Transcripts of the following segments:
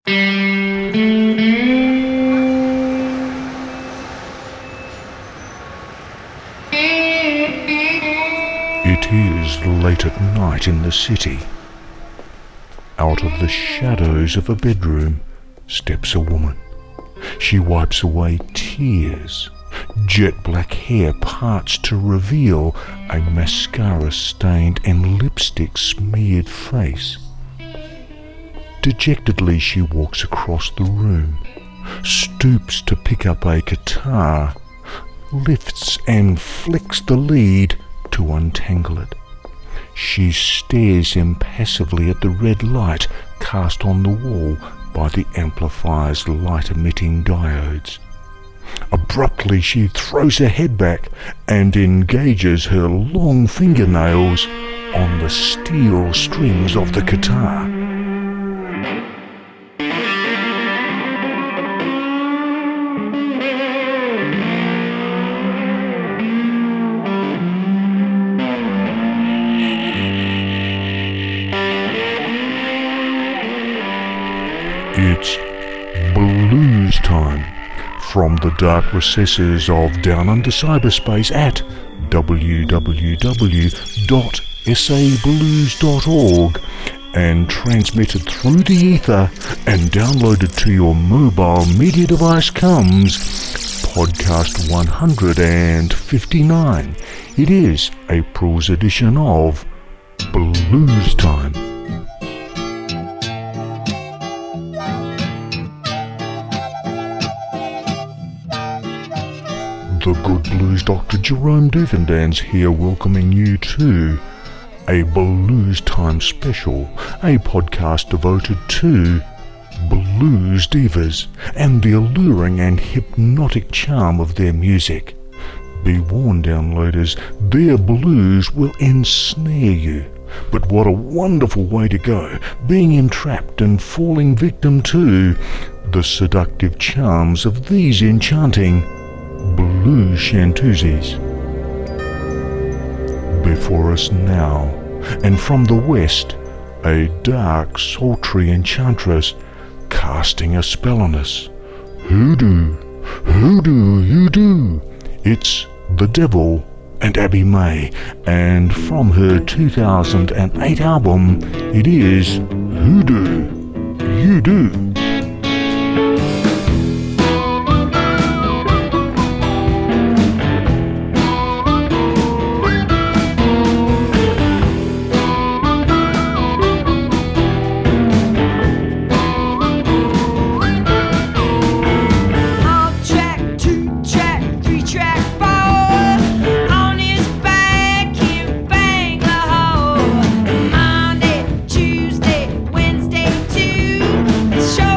It is late at night in the city. Out of the shadows of a bedroom steps a woman. She wipes away tears. Jet black hair parts to reveal a mascara-stained and lipstick-smeared face. Dejectedly she walks across the room, stoops to pick up a guitar, lifts and flicks the lead to untangle it. She stares impassively at the red light cast on the wall by the amplifier's light-emitting diodes. Abruptly she throws her head back and engages her long fingernails on the steel strings of the guitar. It's blues time from the dark recesses of Down Under Cyberspace at www.sablues.org and transmitted through the ether and downloaded to your mobile media device comes podcast 159. It is April's edition of Blues Time. The good blues Dr. Jerome Duvendans here, welcoming you to a Blues Time special, a podcast devoted to blues divas and the alluring and hypnotic charm of their music. Be warned, downloaders, their blues will ensnare you. But what a wonderful way to go, being entrapped and falling victim to the seductive charms of these enchanting blues chantuzis. Before us now, and from the west, a dark, sultry enchantress casting a spell on us. Hoodoo, hoodoo, hoodoo. It's The Devil and Abby May, and from her 2008 album, it is Hoodoo, You Do. Show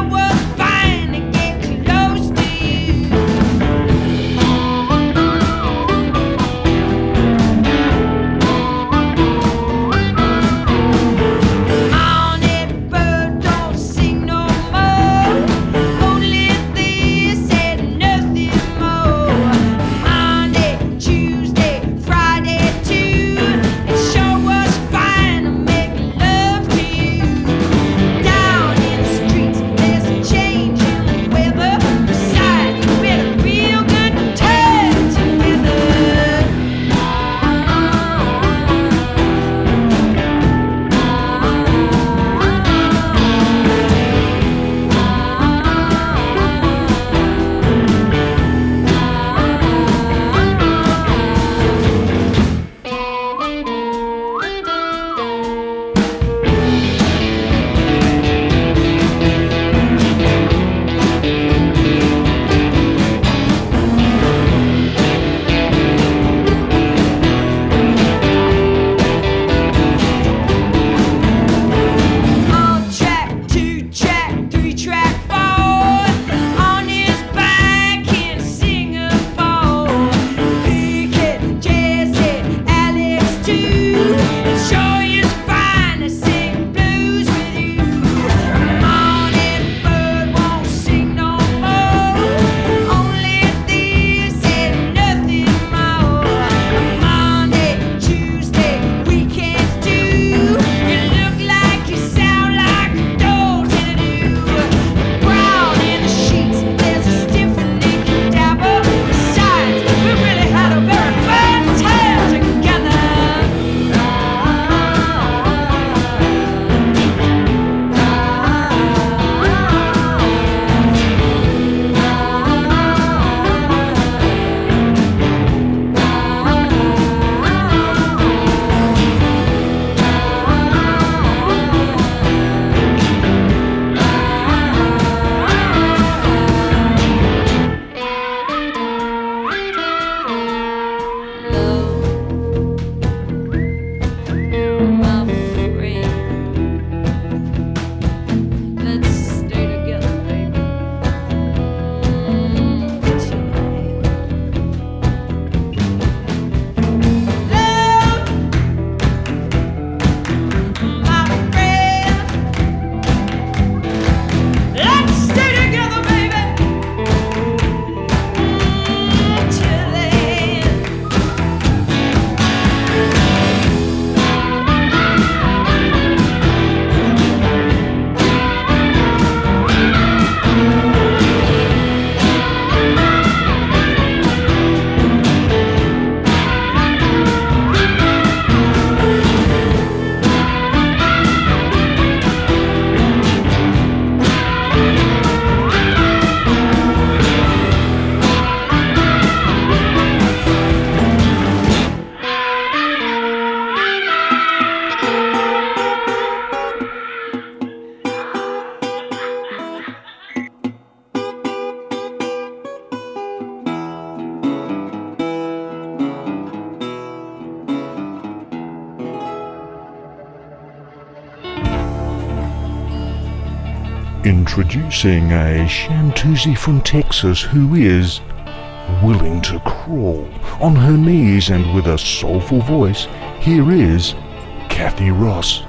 Introducing a Shantuzi from Texas who is willing to crawl on her knees, and with a soulful voice, here is Kathy Ross.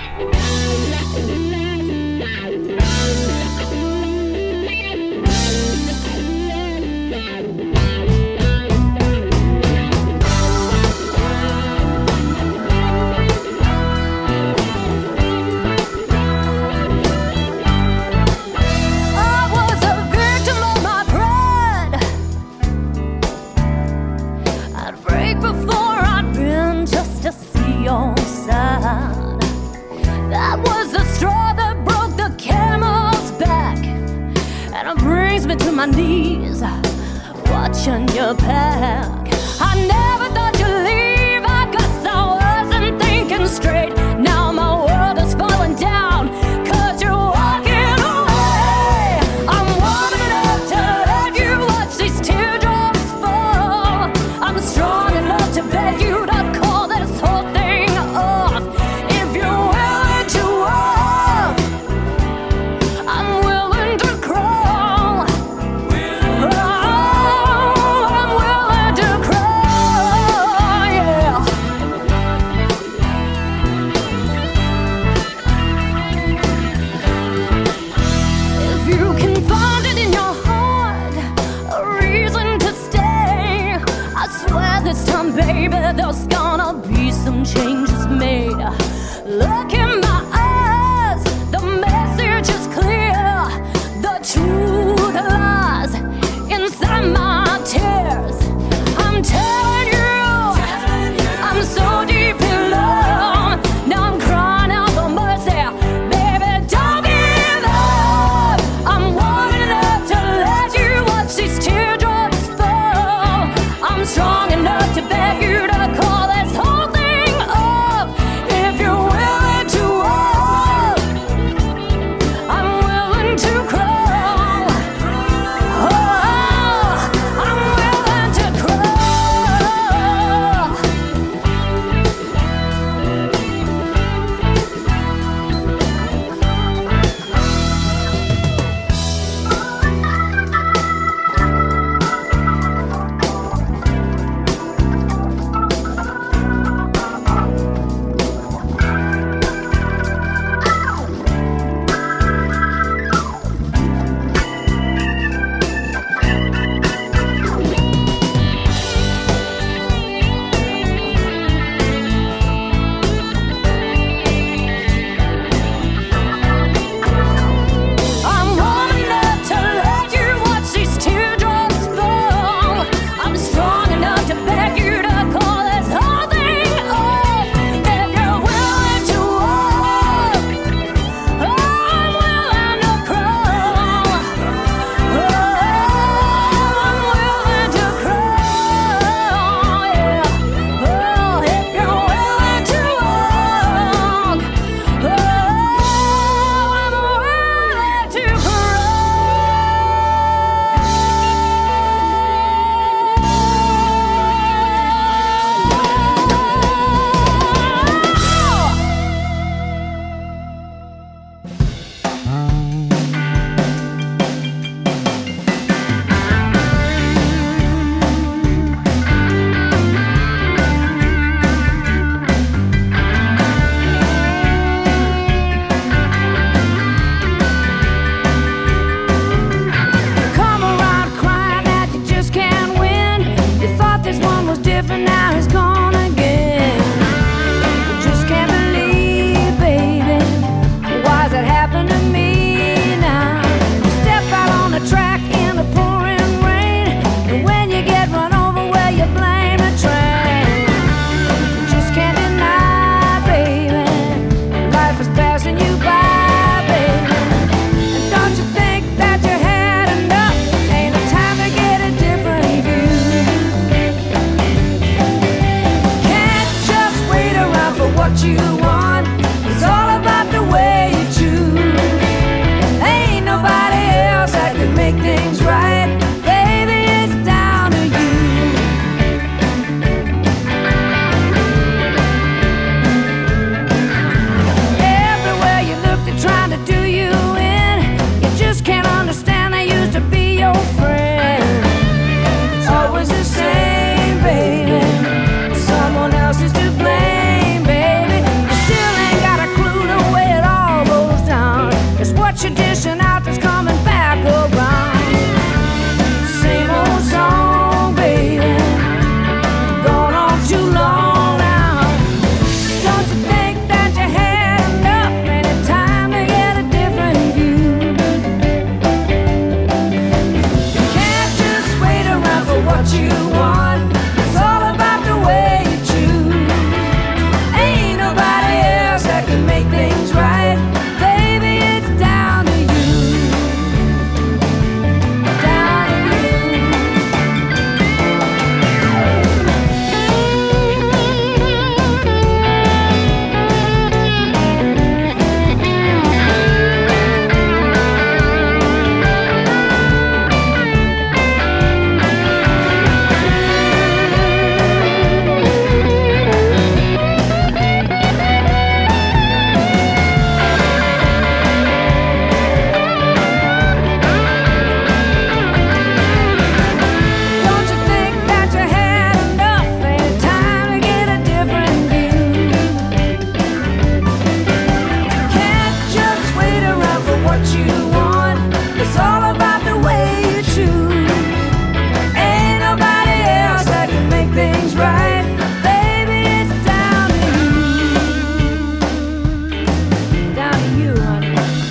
To my knees, watching your back. I never thought you'd leave. I guess I wasn't thinking straight. Now my world is falling down, 'cause you're walking away. I'm warming up to let you watch these teardrops fall. I'm strong enough to beg you to call this whole thing off. If you're willing to walk, I'm willing to crawl. out that's coming back around. Same old song, baby, gone on too long now. Don't you think that you had enough? Ain't it time to get a different view? You can't just wait around for what you want. It's all about the way you choose. Ain't nobody else that can make things right. Baby, it's down to you. Down to you. Don't you think that you had enough? Ain't it time to get a different view? Can't just wait around for what you want. It's all about the way you choose. Ain't nobody else that can make things right. Baby, it's down to you. Down to you, honey.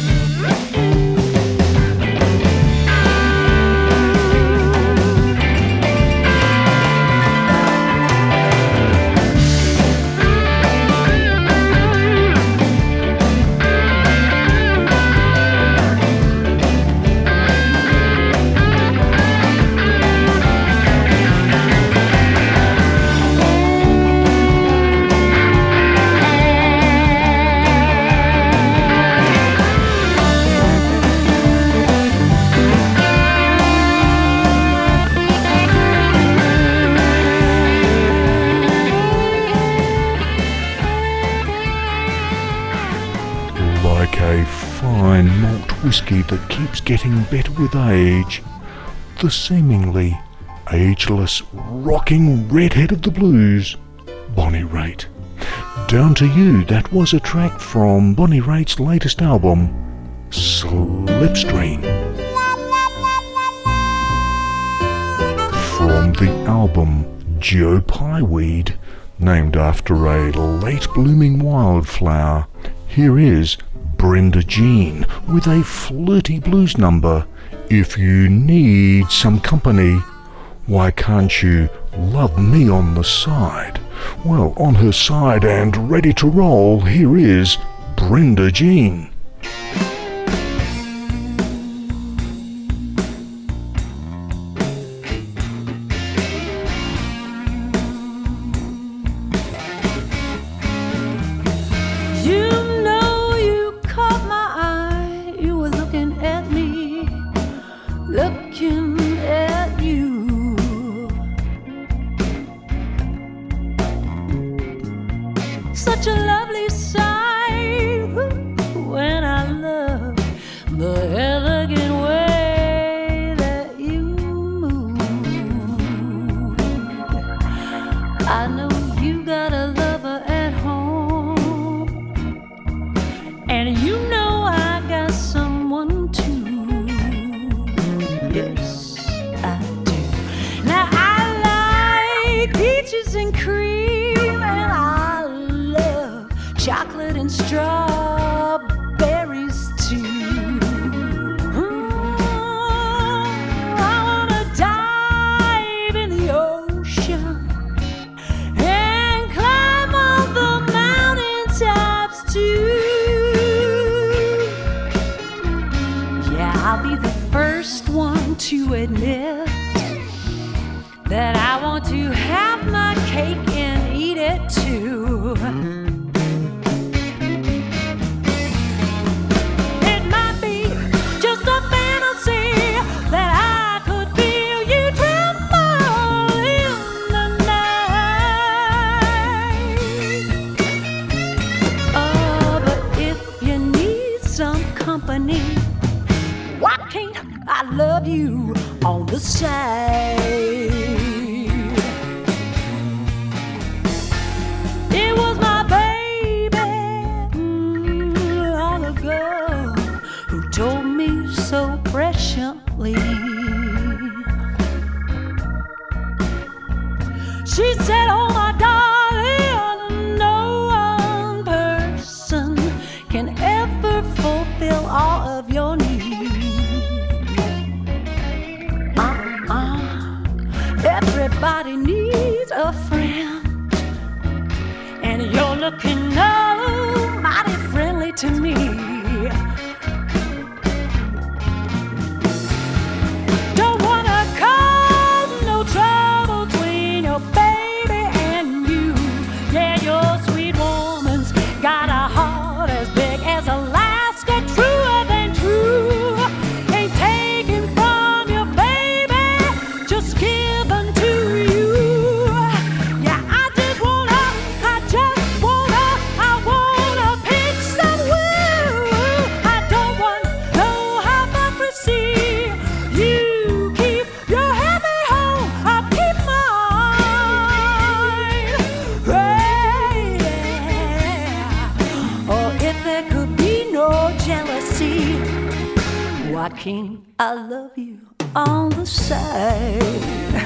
Like a fine malt whiskey that keeps getting better with age, the seemingly ageless rocking redhead of the blues, Bonnie Raitt. Down to You, that was a track from Bonnie Raitt's latest album, Slipstream. From the album Joe Pyeweed, named after a late blooming wildflower, here is Brenda Jean with a flirty blues number, If You Need Some Company, Why Can't You Love Me on the Side? Well, on her side and ready to roll, here is Brenda Jean. You know you caught my eye. You were looking at me, looking at you. Such a lovely sight when I love the elegant way that you move. I know you got a lover at home, and you know I got someone too. Yes, I do. Now I like peaches and cream, and I love chocolate and strawberries too. I wanna dive in the ocean and climb all the mountaintops too. Yeah, I'll be the first one to admit that I want to have my cake and eat it too. It might be just a fantasy that I could feel you tremble in the night. Oh, but if you need some company, why can't I love you on the side? It was my baby long ago who told me patiently. She said, oh my darling, no one person can ever fulfill all of your needs. Everybody needs a friend, and you're looking mighty friendly to me. Don't wanna cause no trouble between your baby and you. Yeah, your sweet woman's got a heart as big as Alaska, truer than true. Ain't taken from your baby, just given to you. Yeah, I wanna pitch some woo. I don't want no hypocrisy. You keep your happy home, I'll keep mine. Hey, yeah. Oh, if there could be no jealousy, Joaquin, I love you on the side.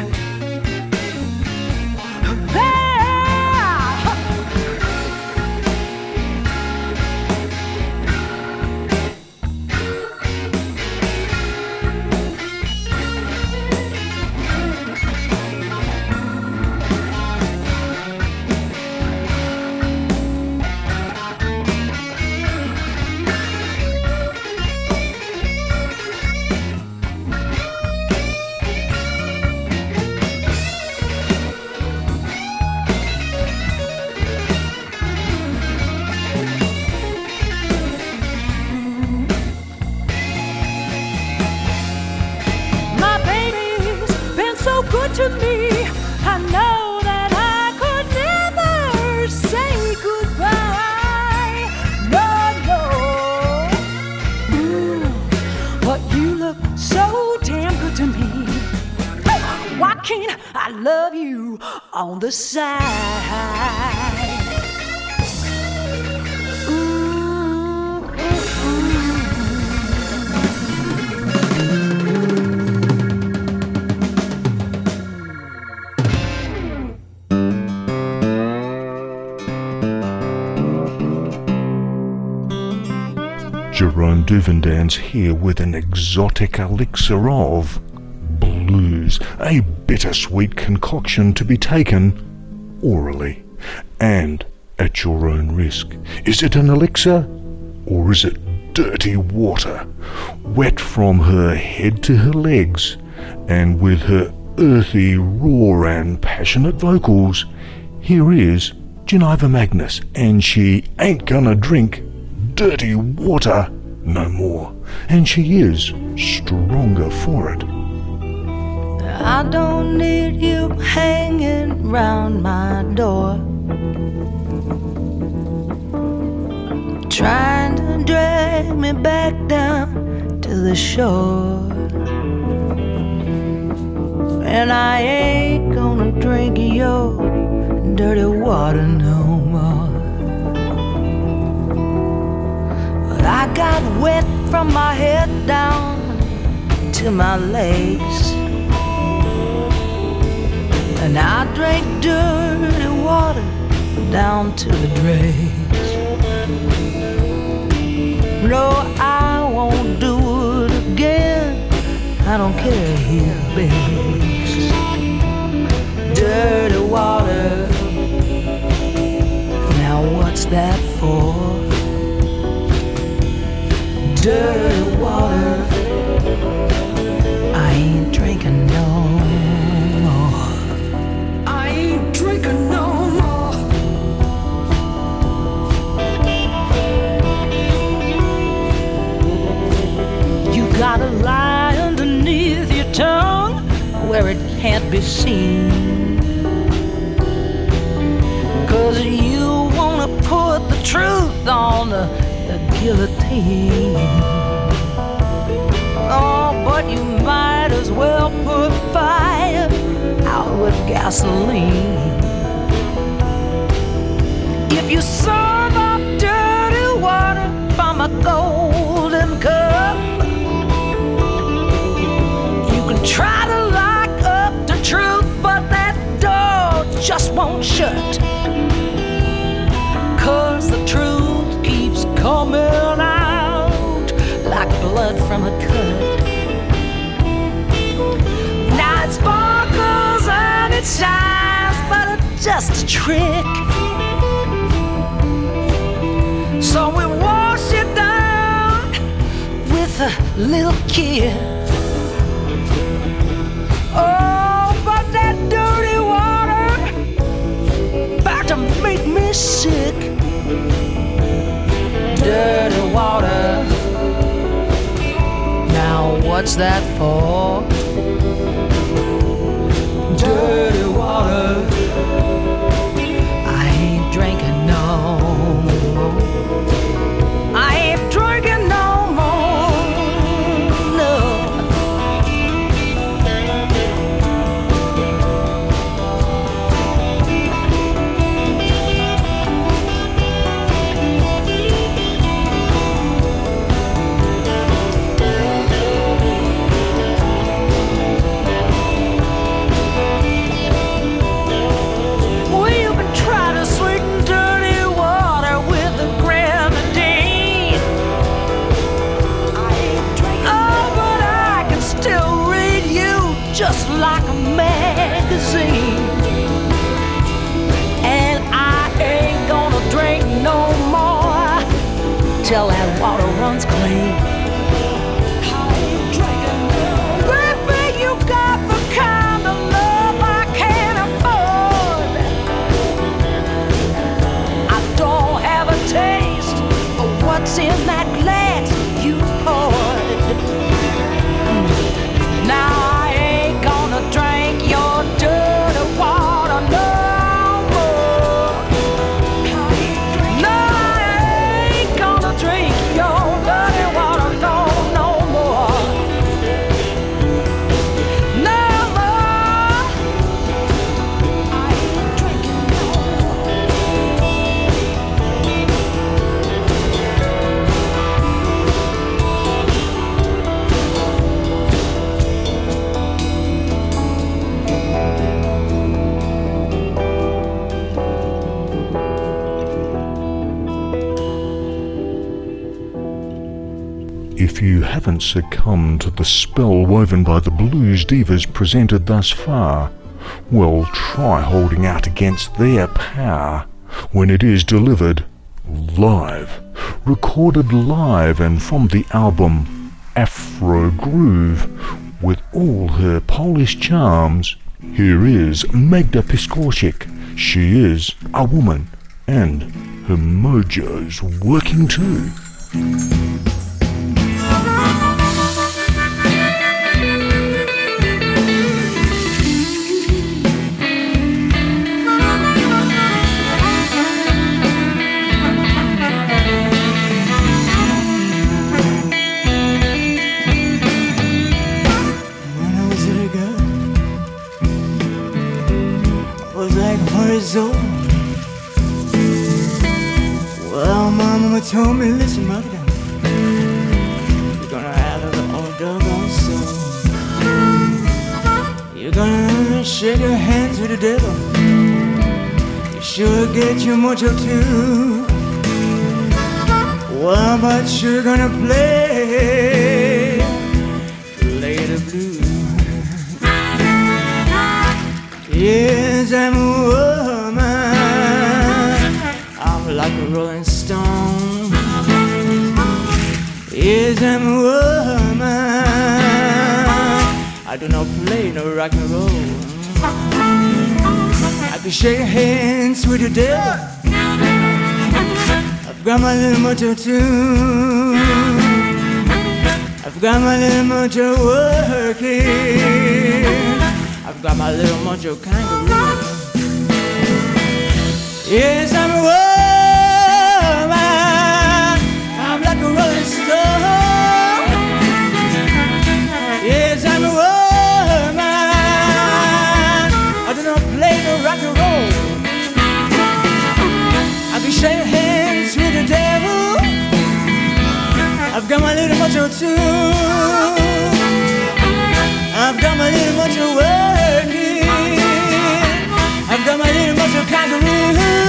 My baby's been so good to me. I know that I could never say goodbye. No, no. But you look so damn good to me. Joaquin, I love you on the side. Jerome Duvendans here with an exotic elixir of blues, a bittersweet concoction to be taken orally and at your own risk. Is it an elixir or is it dirty water, wet from her head to her legs, and with her earthy, raw and passionate vocals, here is Geneva Magnus, and she ain't gonna drink dirty water no more, and she is stronger for it. I don't need you hanging round my door, trying to drag me back down to the shore. And I ain't gonna drink your dirty water no more. But I got wet from my head down to my legs, and I drank dirty water down to the dregs. No, I won't do it again. I don't care, he begs. Dirty water, now what's that for? Dirty water, I ain't drinking no more. I ain't drinking no more. You gotta lie underneath your tongue where it can't be seen, 'cause you wanna put the truth on the guillotine. Oh, but you might as well put fire out with gasoline. If you serve up dirty water from a golden cup, just a trick. So we wash it down with a little kiss. Oh, but that dirty water about to make me sick. Dirty water. Now what's that for? Dirty water. I ain't drinking no more. I ain't drinking no more. No. Just like a magazine. And I ain't gonna drink no more till that water runs clean. I ain't drinking no. Baby, you got the kind of love I can't afford. I don't have a taste of what's in that glass you poured. Now drink your dirty water no more. No, I ain't gonna drink your dirty water no more. No more. I ain't drinking no If you haven't succumbed to the spell woven by the blues divas presented thus far, well, try holding out against their power when it is delivered live, recorded live and from the album Afro Groove. With all her Polish charms, here is Magda Piskorczyk. She is a woman, and her mojo's working too. Well, Mama told me, listen, mother, you're gonna have a old doggone soul. You're gonna shake your hands with the devil. You sure get your mojo too. Well, but you're gonna play the blues. Yes, I'm a woman, I'm like a rolling stone. Yes, I'm a woman, I do not play no rock and roll. I can shake hands with the devil. I've got my little mojo too. I've got my little mojo working. I've got my little mojo kangaroo. Yes, I'm a woman, I'm like a rolling stone. Yes, I'm a woman, I do not play no rock and roll. I can shake hands with the devil. I've got my little mojo too. I've got my little mojo working. I've got my little mojo kangaroo.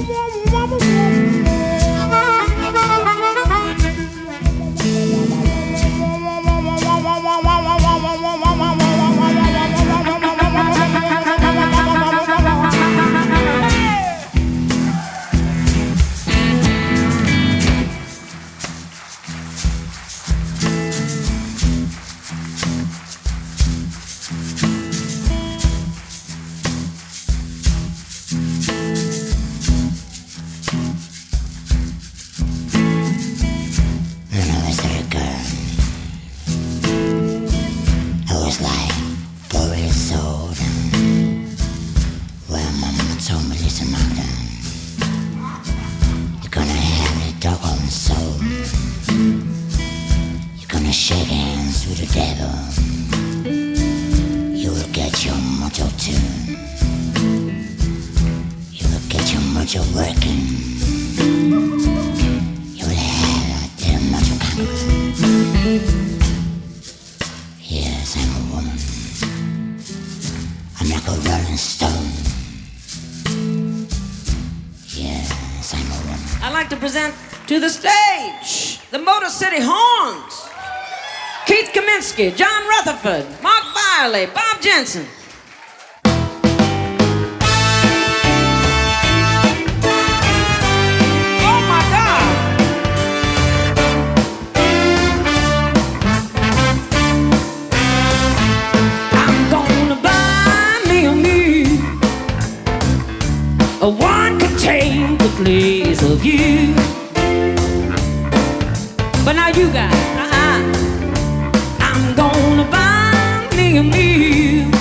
To the stage, the Motor City Horns, Keith Kaminsky, John Rutherford, Mark Byerly, Bob Jensen. Oh my God! I'm gonna buy me a mule, one can take the place of you. But now you guys, I'm gonna buy me a mule,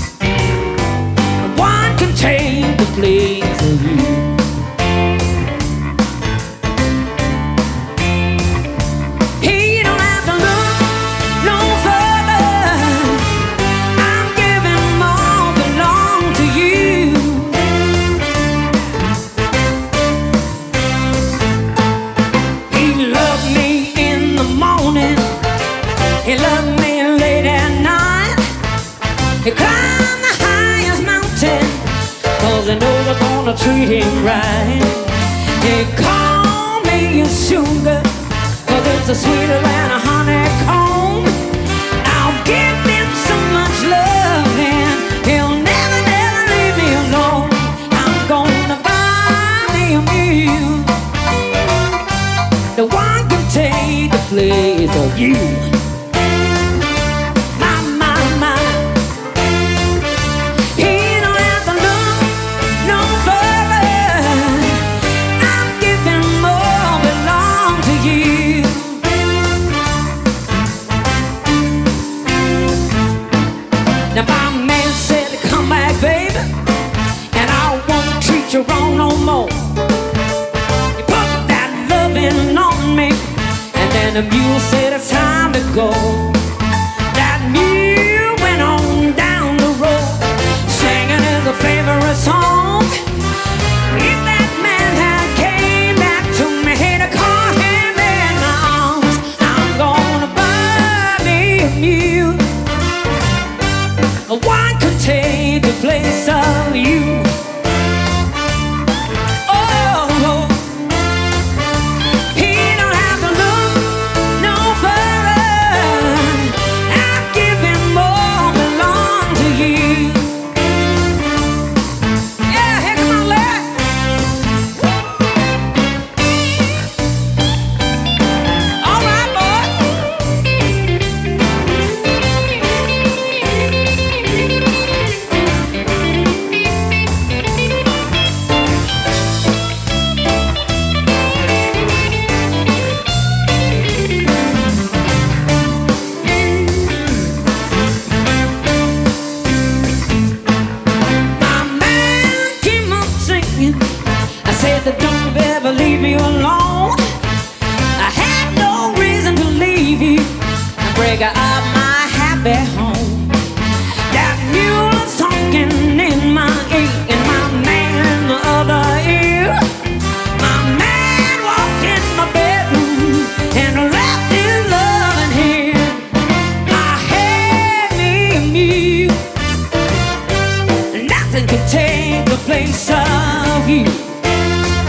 one can take the place of you. He don't have to look no further. I'm giving all belong to you. He loved me in the morning, he loved me late at night. He climbed the highest mountain, 'cause he knows I'm gonna treat him right. He called me a sugar, 'cause it's sweeter than a honeycomb. I'll give him so much love and he'll never, never leave me alone. I'm gonna buy me a mule, the one can take the place of you. Now my man said to come back, baby, and I won't treat you wrong no more. You put that loving on me, and then the mule said it's time to go. That mule went on down the road, singing his favorite song. If that man had came back to me, to call him in my arms, I'm gonna buy me a mule, one could take the place of you. Oh, he don't have to look no further. I'll give him all belong to you. Yeah, here come on, Larry. All right, boy. That don't ever leave me alone. I had no reason to leave you and break up my happy home. That mule is talking in my ear, and my man in the other ear. My man walked in my bedroom and left his loving here. I had me a mule, nothing could take the place of you.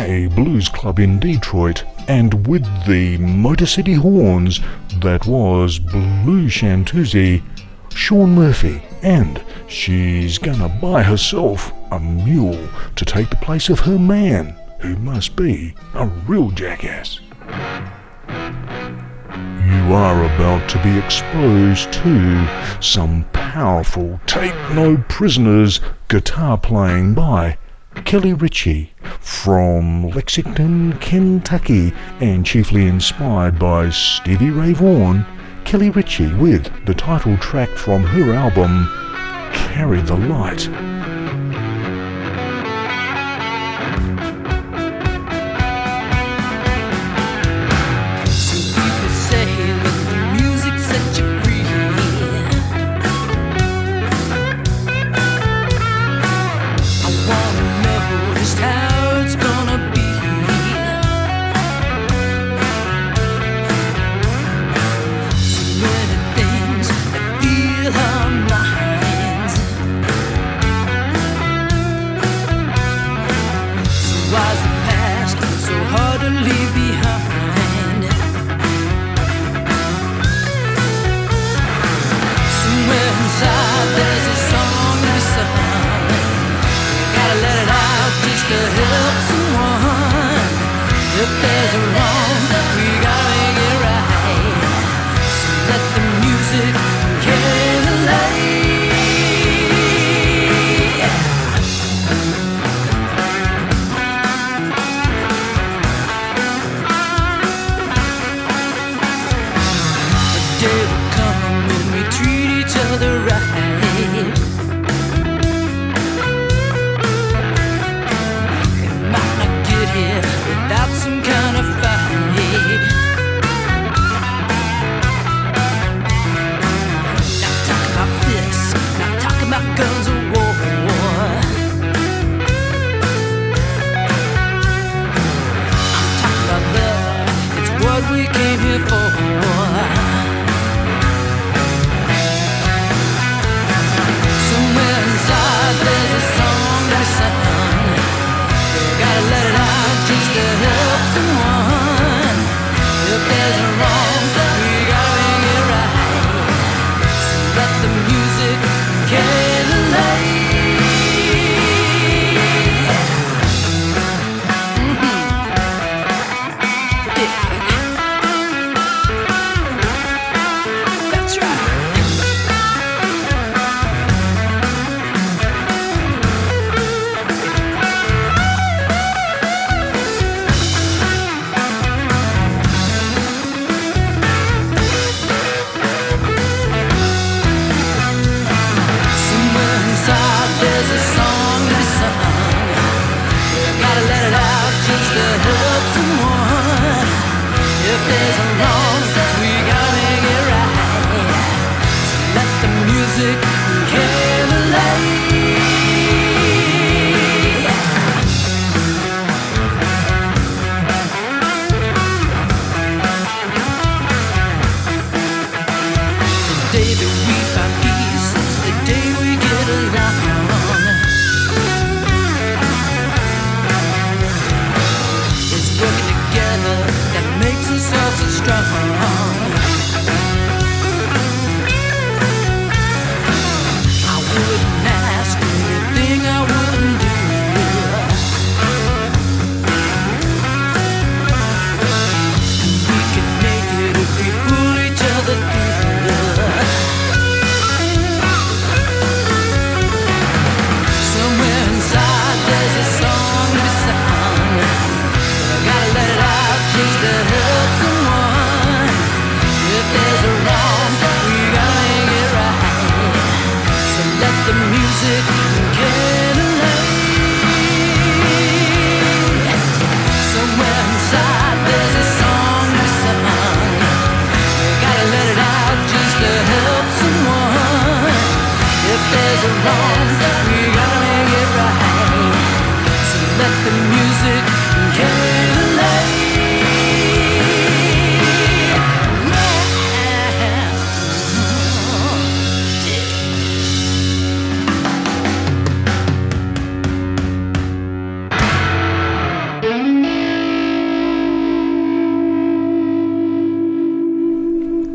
a blues club in Detroit, and with the Motor City Horns, that was Blue Shantuzi, Sean Murphy, and she's gonna buy herself a mule to take the place of her man, who must be a real jackass. You are about to be exposed to some powerful Take No Prisoners guitar playing by Kelly Ritchie from Lexington, Kentucky, and chiefly inspired by Stevie Ray Vaughan. Kelly Ritchie with the title track from her album Carry the Light.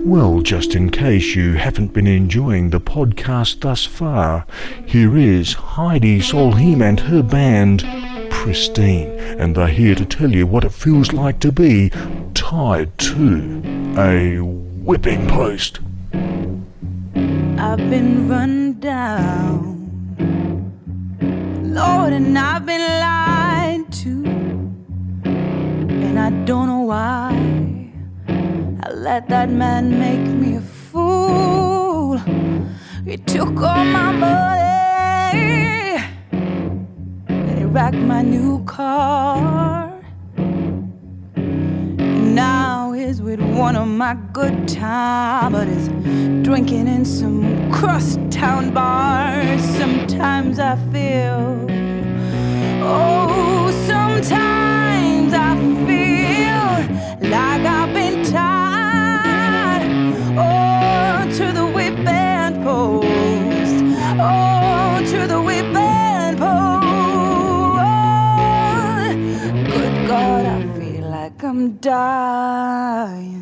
Well, just in case you haven't been enjoying the podcast thus far, here is Heidi Solheim and her band, Pristine, and they're here to tell you what it feels like to be tied to a whipping post. I've been run down, Lord, and I've been lied to, and I don't know why I let that man make me a fool. He took all my money and he wrecked my new car. Now he's with one of my good time, but he's drinking in some crosstown bars. Sometimes I feel, oh, sometimes I feel like I've been tied, oh, to the whipping post, oh, to the whipping post. Good God, I feel like I'm dying.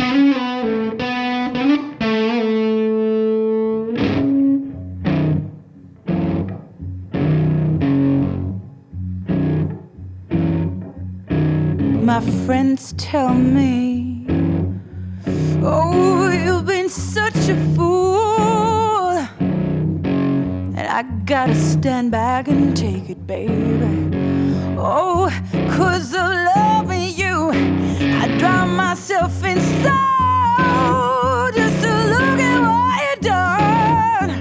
My friends tell me, oh, you've been such a fool, and I gotta stand back and take it, baby. Oh, 'cause of loving you, I drown myself in sorrow just to look at what you've done.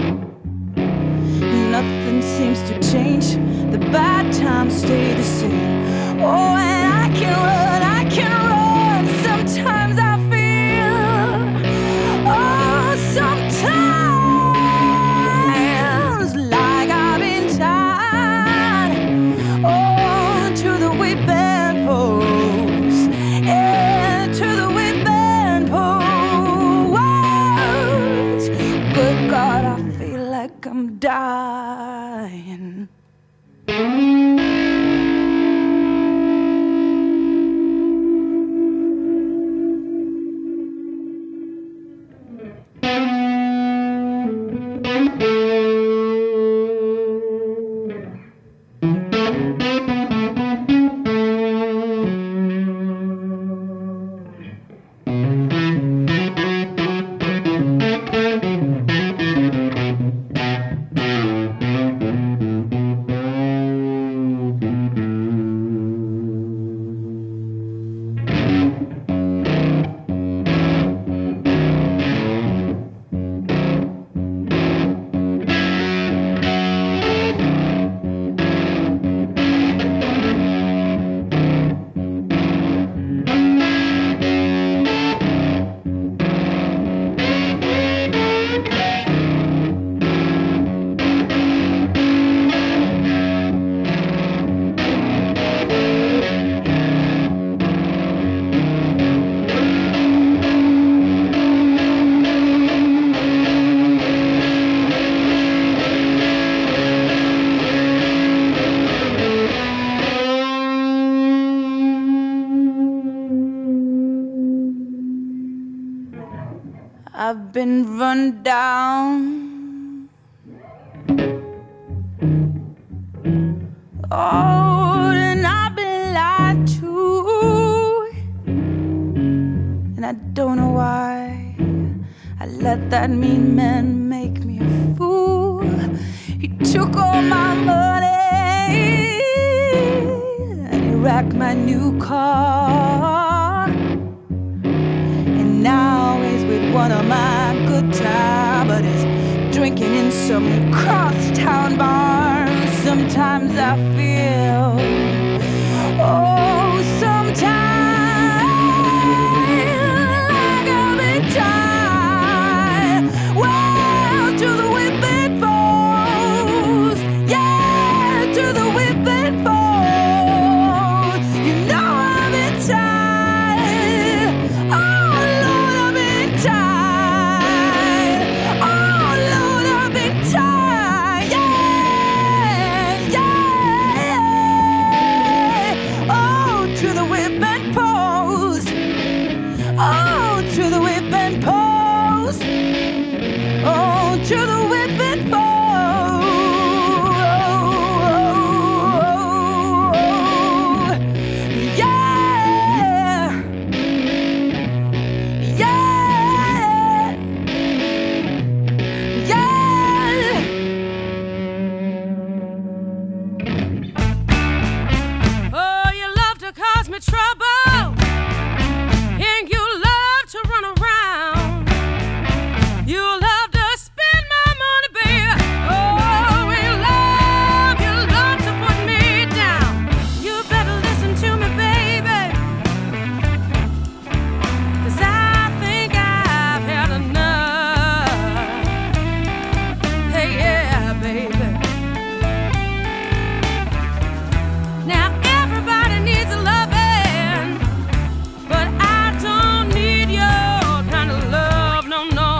Nothing seems to change, the bad times stay the same. Oh, and I can run, sometimes I feel, oh, sometimes like I've been tied, oh, to the whipping post, and to the whipping post. Good God, I feel like I'm dying. I've been run down, oh, and I've been lied to, and I don't know why I let that mean man make me a fool. He took all my money and he wrecked my new car, and now he's with one of my good time, but he's drinking in some crosstown bars. Sometimes I feel, oh, sometimes like I've been tied, well, to the whipping post, yeah, to the whipping post. You know I've been tied, oh Lord, I've been tied, oh Lord, I've been tied, yeah, yeah, oh, to the whipping post, oh, to the whipping trouble, and you love to run around. You love to spend my money, baby. Oh, you love to put me down. You better listen to me, baby, 'cause I think I've had enough. Hey, yeah, baby. Now everybody needs a loving, but I don't need your kind of love, no, no.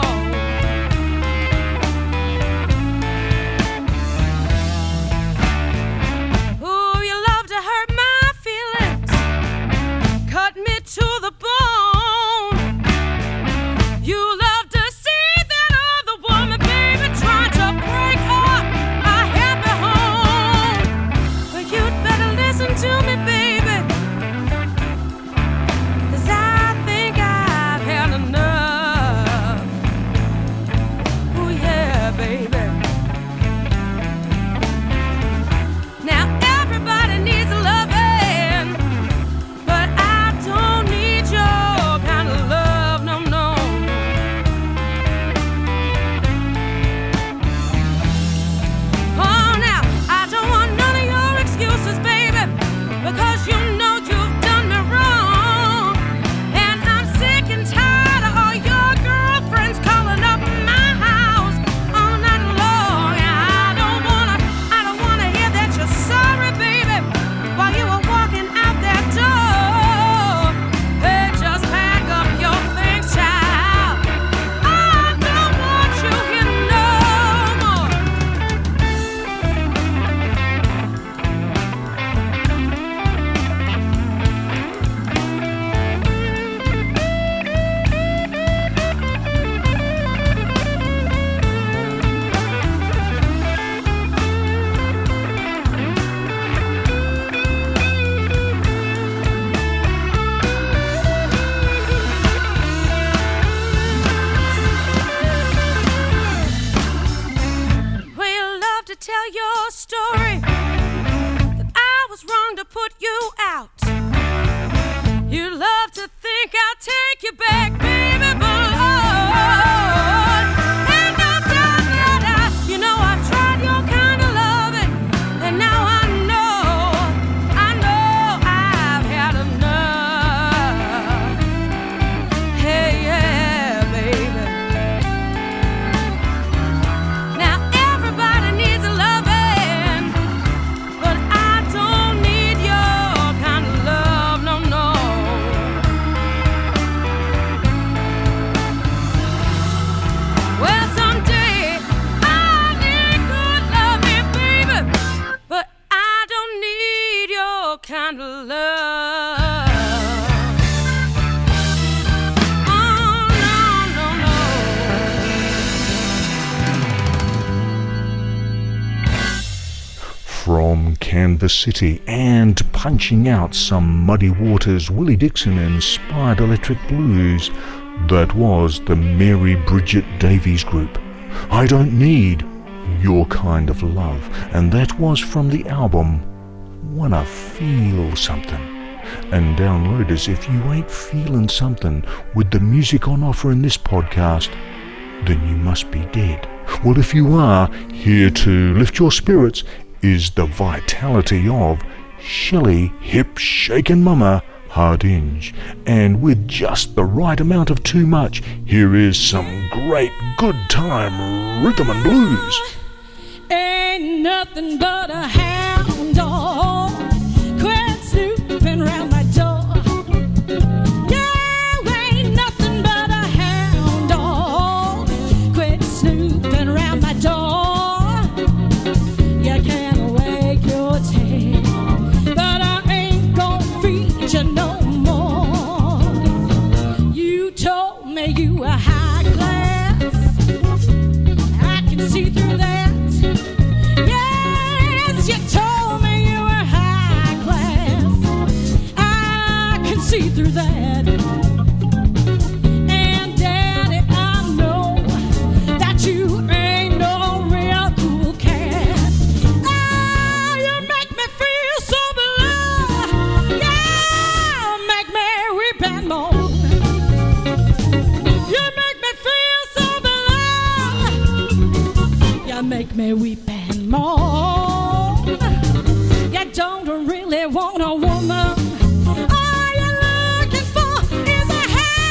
Ooh, you love to hurt my feelings, cut me to the bone. You love to see that other woman, baby, trying to break up a happy home. But you'd better listen to me, baby, 'cause I think I've had enough. Ooh, yeah, baby. Now everybody needs a loving, but I don't need your kind of love, no, no. Oh, now I don't want none of your excuses, baby, because you know you've done me wrong, and I'm sick and tired of all your girlfriends calling up my house all night long. I don't wanna hear that you're sorry, baby, while you were walking out that door. Hey, just pack up your things, child. I don't want you here no more. Well, you love to tell your story, that I was wrong to put you out. You love to think I'll take you back, baby, but Lord, ain't no doubt that I've tried your kind of loving, and now I know I've had enough. Hey, yeah, baby. Now everybody needs a loving, but I don't need your kind of love, no, no. Well, someday I'll need good loving, baby, but I don't need your kind of love. Oh, no, no, no. From Kansas City and punching out some Muddy Waters Willie Dixon inspired electric blues, that was the Mary Bridget Davies Group. I Don't Need Your Kind of Love, and that was from the album Wanna Feel Something. And downloaders, if you ain't feeling something with the music on offer in this podcast, then you must be dead. Well, if you are, here to lift your spirits is the vitality of Shelley Hip Shakin' Mama Hardinge. And with just the right amount of too much, here is some great good time rhythm and blues. Ain't nothing but a hound dog, quit snooping around my door. Yeah, ain't nothing but a hound dog, quit snooping around my door. You can wag your tail, but I ain't gonna feed you no more. You told me you were high class, I can see through that. Yes, you told me you were high class, I can see through that. And Daddy, I know that you ain't no real cool cat. Oh, you make me feel so blue. Yeah, me weep and mourn. You don't really want a woman. All you're looking for is a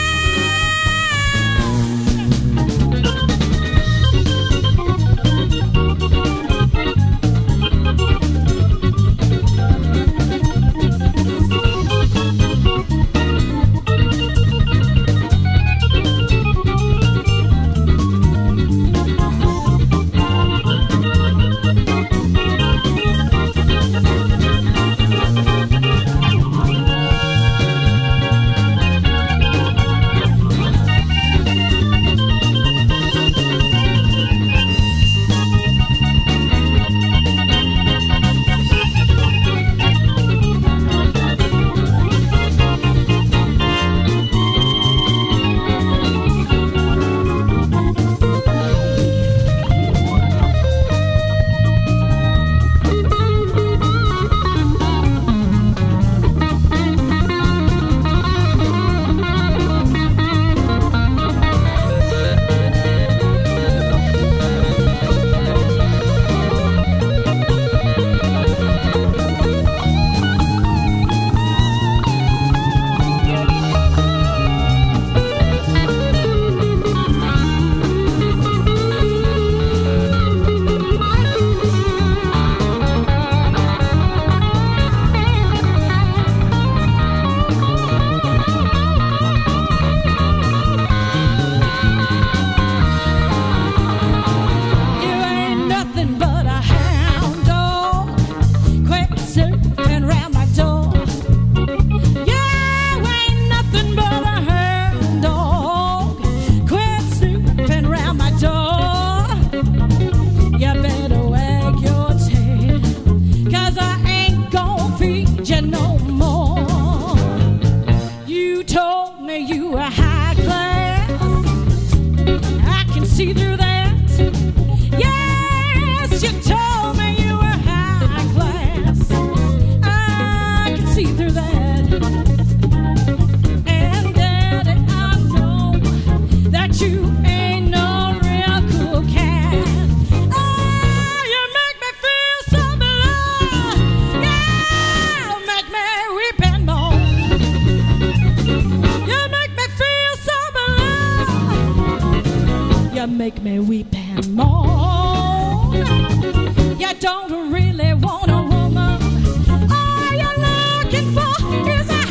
make me weep and mourn. You don't really want a woman. All you're looking for is a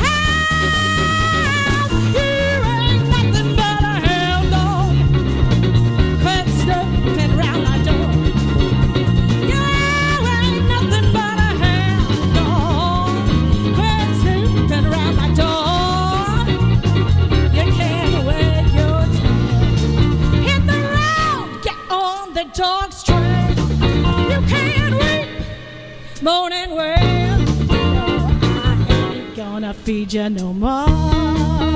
hound. You ain't nothing but a hound dog. Quit snooping round my door. You ain't nothing but a hound dog. Quit snooping round my door. You can't wait your time. Hit the road, get on the dog's trail. You can't weep, moan and wail. No, I ain't gonna feed you no more.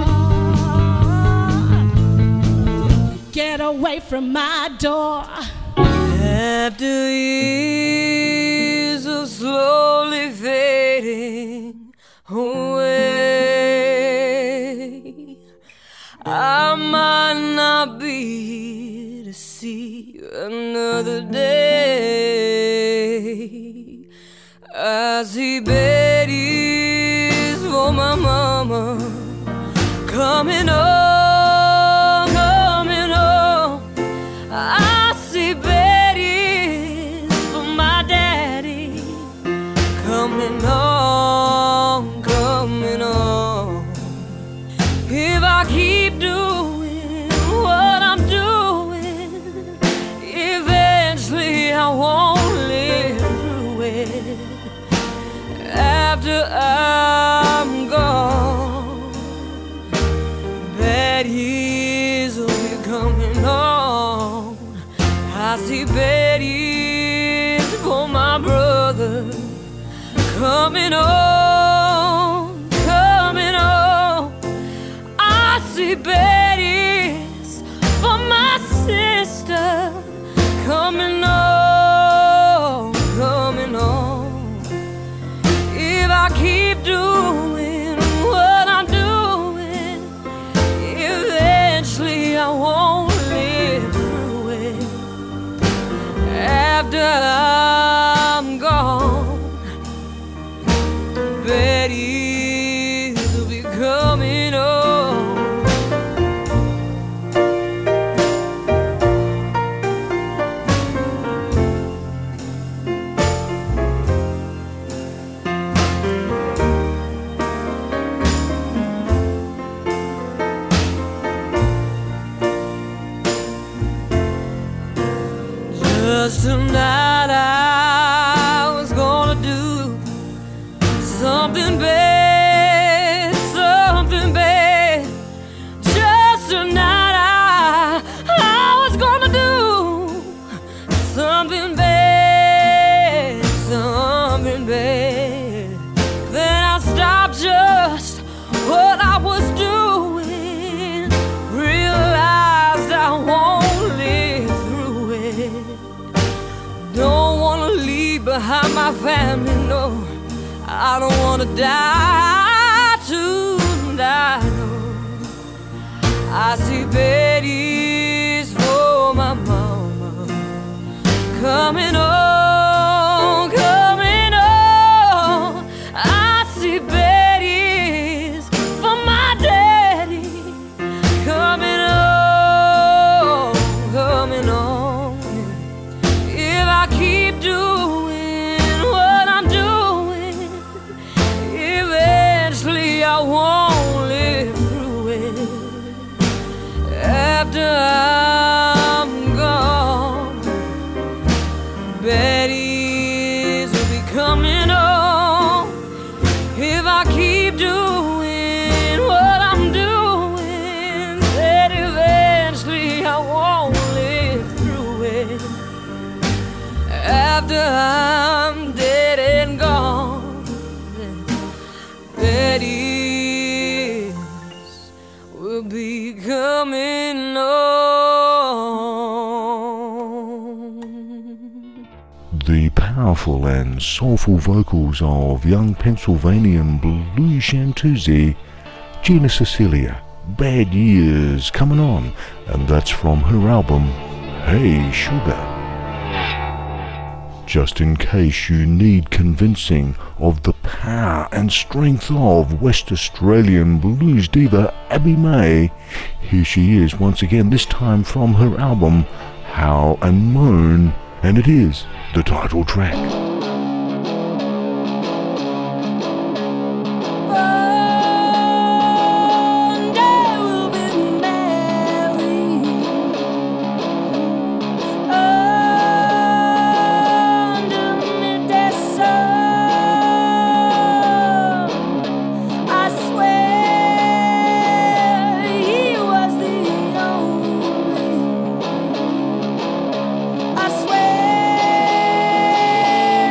Get away from my door. After years of slowly fading away, I might not be here to see another day. I see Betty's for my mama coming on, coming on. I see Betty's for my daddy coming on, coming on. If I keep doing what I'm doing, eventually I won't live through it. After I'm gone, Betty's will be coming on. I see Betty's for my brother coming on, coming on. I see Betty's for my sister coming on, coming on. If I keep doing what I'm doing, eventually I won't live through it. After 'cause tonight I was gonna do something bad, something bad. Just tonight I was gonna do something bad, something bad. Then I stopped just what I was doing, realized I won't live through it. Don't wanna leave behind my family, no. I don't wanna die tonight, no. I see Betty's for my mama coming on, coming on. I see Betty's for my daddy coming on, coming on. If I keep doing what I'm doing, eventually I won't live through it. After I'm gone, Betty's will be coming on. If I keep doing what I'm doing, then eventually I won't live through it. After I'm dead and gone, Betty's will be coming on. The powerful and soulful vocals of young Pennsylvanian blues chanteuse Gina Cecilia, Bad Years coming on, and that's from her album Hey Sugar. Just in case you need convincing of the power and strength of West Australian blues diva Abby May, here she is once again, this time from her album Howl and Moan, and it is the title track. I swear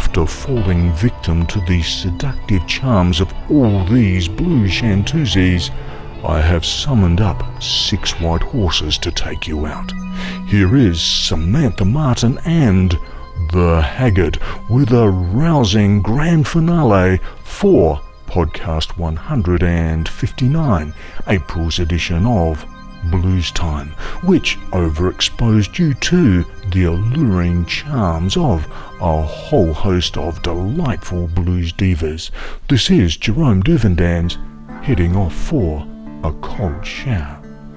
after falling victim to the seductive charms of all these blues chantoozies, I have summoned up 6 white horses to take you out. Here is Samantha Martin and The Haggard with a rousing grand finale for podcast 159, April's edition of Blues Time, which overexposed you to the alluring charms of a whole host of delightful blues divas. This is Jerome Duvendans heading off for a cold shower.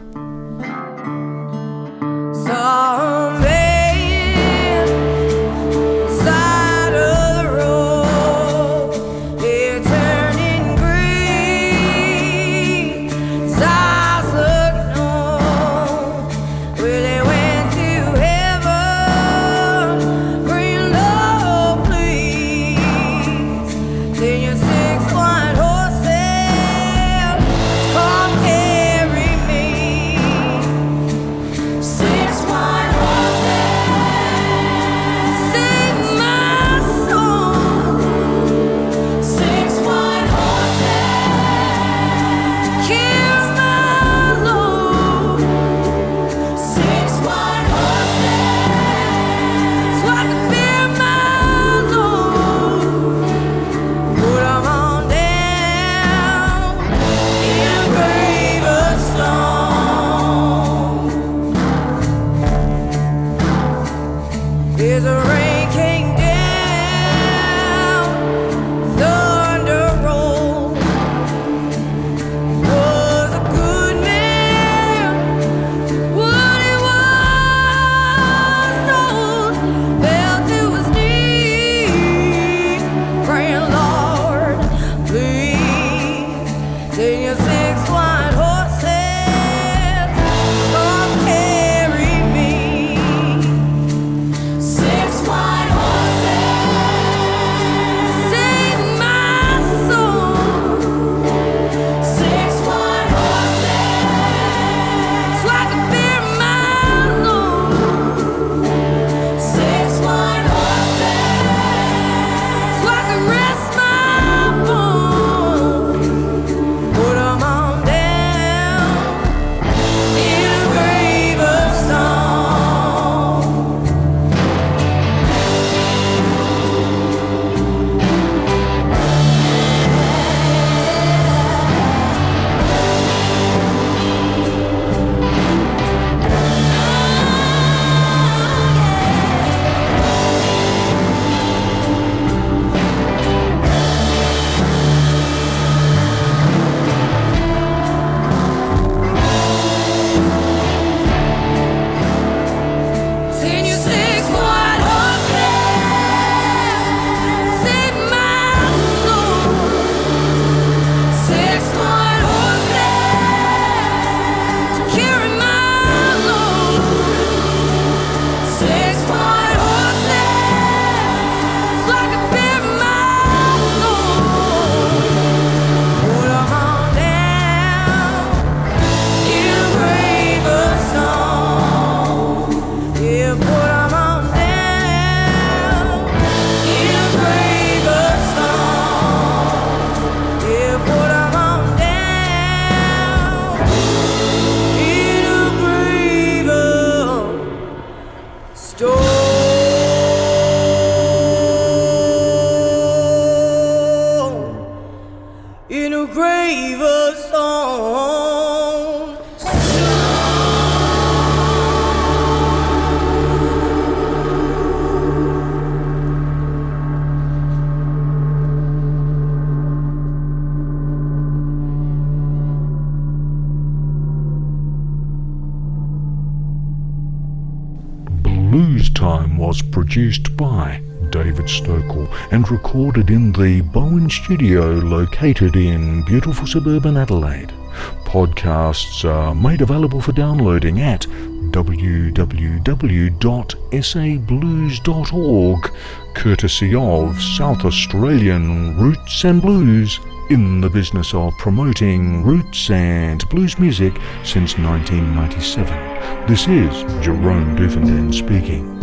Blues Time was produced by David Stokel and recorded in the Bowen Studio located in beautiful suburban Adelaide. Podcasts are made available for downloading at www.sablues.org, courtesy of South Australian Roots and Blues, in the business of promoting roots and blues music since 1997. This is Jerome Duvendans speaking.